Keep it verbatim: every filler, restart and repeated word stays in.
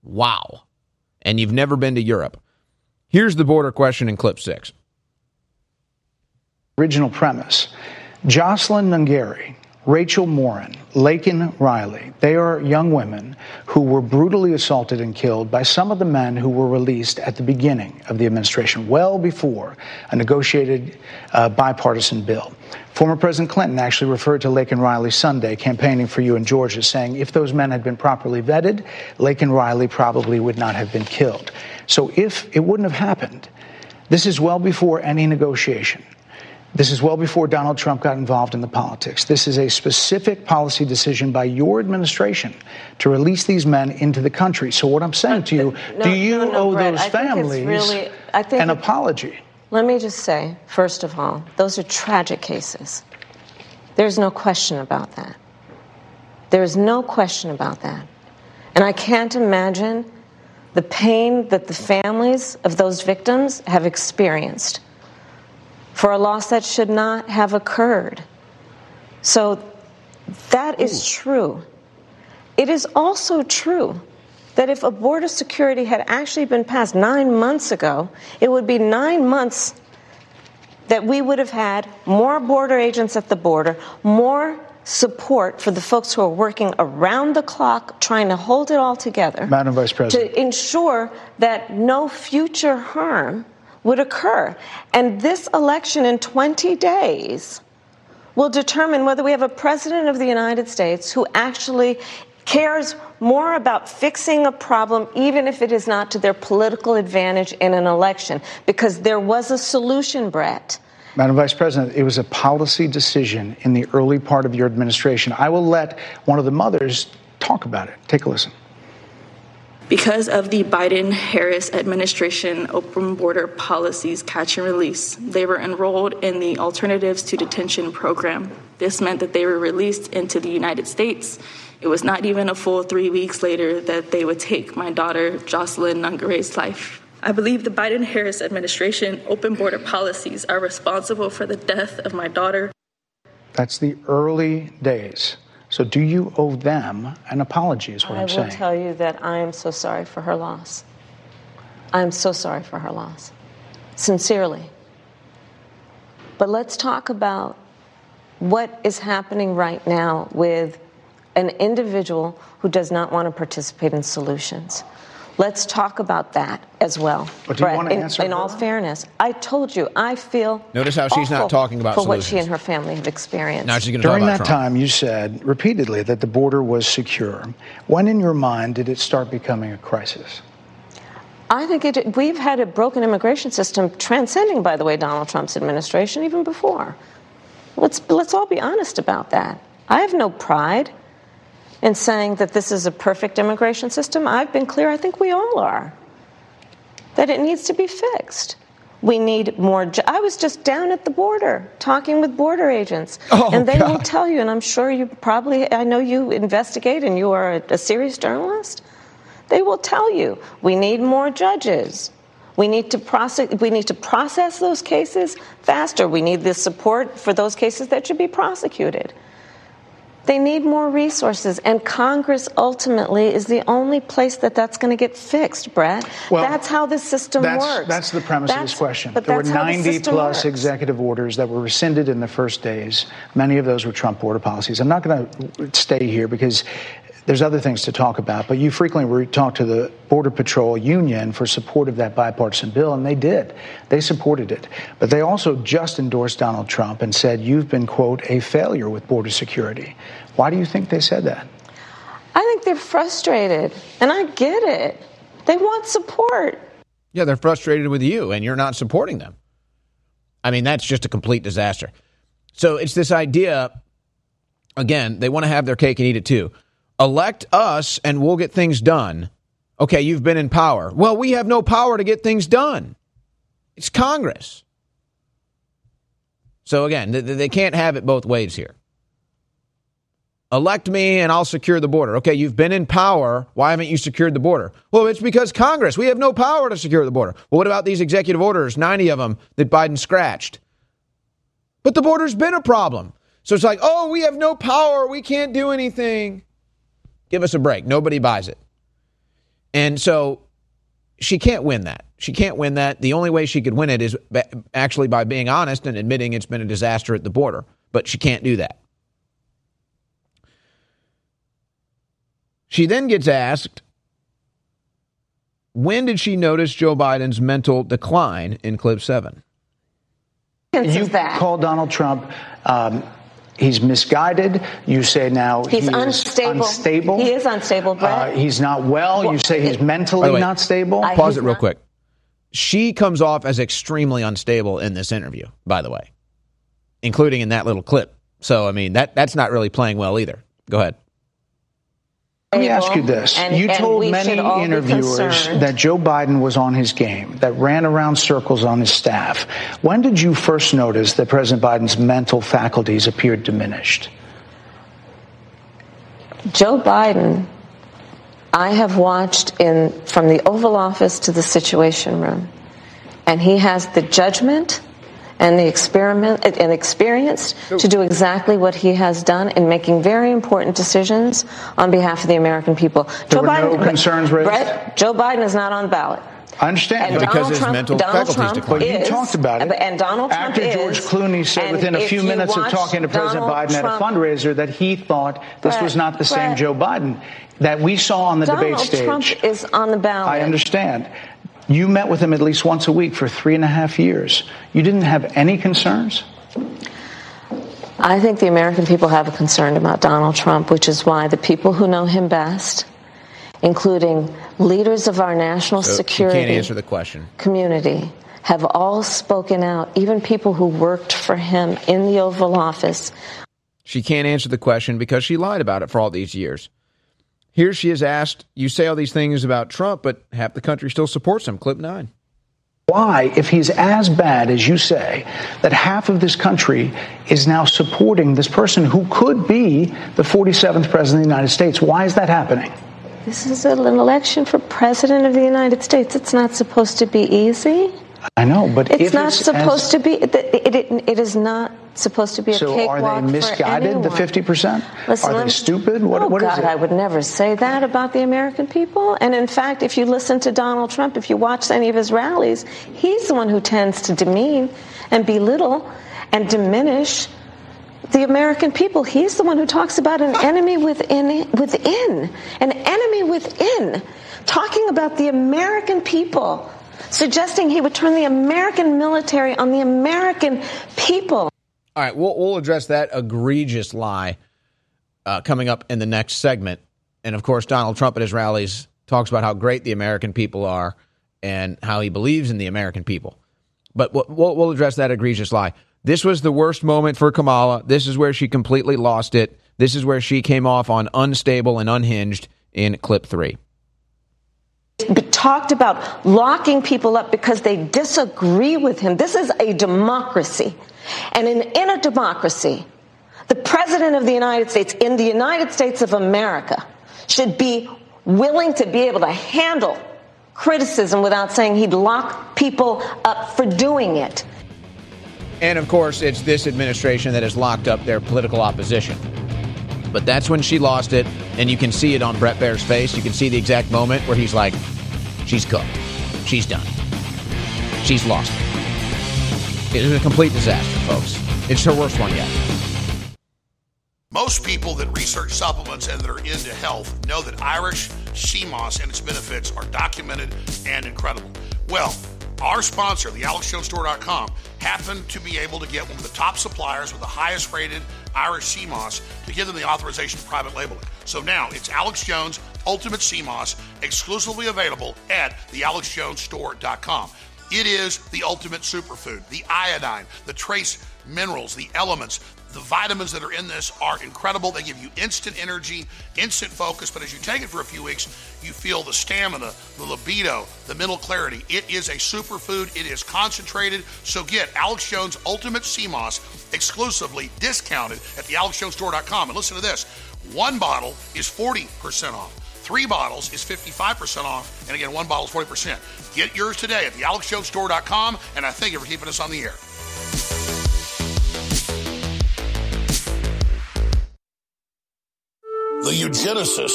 Wow. And you've never been to Europe. Here's the border question in clip six. Original premise. Jocelyn Nungari, Rachel Morin, Laken Riley, they are young women who were brutally assaulted and killed by some of the men who were released at the beginning of the administration, well before a negotiated uh, bipartisan bill. Former President Clinton actually referred to Laken Riley Sunday, campaigning for you in Georgia, saying if those men had been properly vetted, Laken Riley probably would not have been killed. So if it wouldn't have happened, this is well before any negotiation. This is well before Donald Trump got involved in the politics. This is a specific policy decision by your administration to release these men into the country. So what I'm saying to you, no, do you no, no, owe Brett, those I families really, I think an it, apology? Let me just say, first of all, those are tragic cases. There's no question about that. There's no question about that. And I can't imagine the pain that the families of those victims have experienced for a loss that should not have occurred. So that is Ooh. true. It is also true that if a border security had actually been passed nine months ago, it would be nine months that we would have had more border agents at the border, more support for the folks who are working around the clock trying to hold it all together. Madam Vice President. To ensure that no future harm would occur. And this election in twenty days will determine whether we have a president of the United States who actually cares more about fixing a problem, even if it is not to their political advantage in an election, because there was a solution, Brett. Madam Vice President, it was a policy decision in the early part of your administration. I will let one of the mothers talk about it. Take a listen. Because of the Biden-Harris administration open border policies catch and release, they were enrolled in the Alternatives to Detention program. This meant that they were released into the United States. It was not even a full three weeks later that they would take my daughter, Jocelyn Nungari's life. I believe the Biden-Harris administration open border policies are responsible for the death of my daughter. That's the early days. So do you owe them an apology is what I I'm saying. will tell you that I am so sorry for her loss. I am so sorry for her loss. Sincerely. But let's talk about what is happening right now with an individual who does not want to participate in solutions. Let's talk about that as well. But do you Brett, want to in, answer in her? all fairness, I told you, I feel Notice how she's not awful talking about for solutions. what she and her family have experienced. Now she's going to talk During about that Trump. time, you said repeatedly that the border was secure. When in your mind did it start becoming a crisis? I think it, we've had a broken immigration system transcending, by the way, Donald Trump's administration even before. Let's let's all be honest about that. I have no pride in saying that this is a perfect immigration system. I've been clear, I think we all are, that it needs to be fixed. We need more. Ju- I was just down at the border talking with border agents, oh, and they God. will tell you, and I'm sure you probably, I know you investigate and you are a, a serious journalist. They will tell you we need more judges. We need to process. We need to process those cases faster. We need the support for those cases that should be prosecuted. They need more resources, and Congress ultimately is the only place that that's going to get fixed, Brett. Well, that's how this system that's, works. That's the premise that's, of this question. But there were that's how the ninety system plus works. executive orders that were rescinded in the first days. Many of those were Trump border policies. I'm not going to stay here because there's other things to talk about, but you frequently talked to the Border Patrol Union for support of that bipartisan bill, and they did. They supported it. But they also just endorsed Donald Trump and said, you've been, quote, a failure with border security. Why do you think they said that? I think they're frustrated, and I get it. They want support. Yeah, they're frustrated with you, and you're not supporting them. I mean, that's just a complete disaster. So it's this idea, again, they want to have their cake and eat it too. Elect us and we'll get things done. Okay, you've been in power. Well, we have no power to get things done. It's Congress. So again, they can't have it both ways here. Elect me and I'll secure the border. Okay, you've been in power. Why haven't you secured the border? Well, it's because Congress. We have no power to secure the border. Well, what about these executive orders, ninety of them that Biden scratched? But the border's been a problem. So it's like, oh, we have no power. We can't do anything. Give us a break. Nobody buys it. And so she can't win that. She can't win that. The only way she could win it is actually by being honest and admitting it's been a disaster at the border. But she can't do that. She then gets asked, when did she notice Joe Biden's mental decline in clip seven? You call Donald Trump, um, he's misguided. You say now he's he unstable. Is unstable. He is unstable, Brett. Uh, he's not well. well. You say he's mentally way, not stable. I, Pause it real not. quick. She comes off as extremely unstable in this interview, by the way, including in that little clip. So, I mean, that that's not really playing well either. Go ahead. Let me ask you this. And, you and told many interviewers that Joe Biden was on his game, that ran around circles on his staff. When did you first notice that President Biden's mental faculties appeared diminished? Joe Biden, I have watched in from the Oval Office to the Situation Room, and he has the judgment and the experiment and experience to do exactly what he has done in making very important decisions on behalf of the American people. There Joe were Biden, no concerns raised? Brett, Joe Biden is not on the ballot. I understand. And because Donald his Trump, mental Donald faculties Trump declined. But you is, talked about it. And Donald Trump After is, George Clooney said within a few minutes of talking to President Donald Biden Trump, at a fundraiser that he thought this Brett, was not the same Brett, Joe Biden that we saw on the Donald debate stage. Trump is on the ballot. I understand. You met with him at least once a week for three and a half years. You didn't have any concerns? I think the American people have a concern about Donald Trump, which is why the people who know him best, including leaders of our national so security you can't answer the question. community, have all spoken out, even people who worked for him in the Oval Office. She can't answer the question because she lied about it for all these years. Here she is asked, you say all these things about Trump, but half the country still supports him. Clip nine. Why, if he's as bad as you say, that half of this country is now supporting this person who could be the forty-seventh president of the United States? Why is that happening? This is an election for president of the United States. It's not supposed to be easy. I know, but it's if not it's supposed as, to be. It, it, it is not supposed to be a so cakewalk for are they misguided? anyone. The fifty percent? Listen, are they stupid? What, oh what God, is it? I would never say that about the American people. And in fact, if you listen to Donald Trump, if you watch any of his rallies, he's the one who tends to demean and belittle and diminish the American people. He's the one who talks about an enemy within, within, an enemy within, talking about the American people, suggesting he would turn the American military on the American people. All right, we'll, we'll address that egregious lie uh, coming up in the next segment. And, of course, Donald Trump at his rallies talks about how great the American people are and how he believes in the American people. But we'll, we'll address that egregious lie. This was the worst moment for Kamala. This is where she completely lost it. This is where she came off on unstable and unhinged in clip three. Talked about locking people up because they disagree with him. This is a democracy. And in, in a democracy, the president of the United States, in the United States of America, should be willing to be able to handle criticism without saying he'd lock people up for doing it. And, of course, it's this administration that has locked up their political opposition. But that's when she lost it, and you can see it on Bret Baier's face. You can see the exact moment where he's like, she's cooked. She's done. She's lost it. It is a complete disaster, folks. It's her worst one yet. Most people that research supplements and that are into health know that Irish sea moss and its benefits are documented and incredible. Well, our sponsor, the alex jones store dot com, happened to be able to get one of the top suppliers with the highest rated Irish sea moss to give them the authorization to private label it. So now it's Alex Jones Ultimate Sea Moss, exclusively available at the alex jones store dot com. It is the ultimate superfood. The iodine, the trace minerals, the elements, the vitamins that are in this are incredible. They give you instant energy, instant focus, but as you take it for a few weeks, you feel the stamina, the libido, the mental clarity. It is a superfood. It is concentrated. So get Alex Jones Ultimate Sea Moss exclusively discounted at the alex jones store dot com. And listen to this. One bottle is forty percent off. Three bottles is fifty-five percent off. And again, one bottle is forty percent. Get yours today at the alex jones store dot com. And I thank you for keeping us on the air. The eugenicist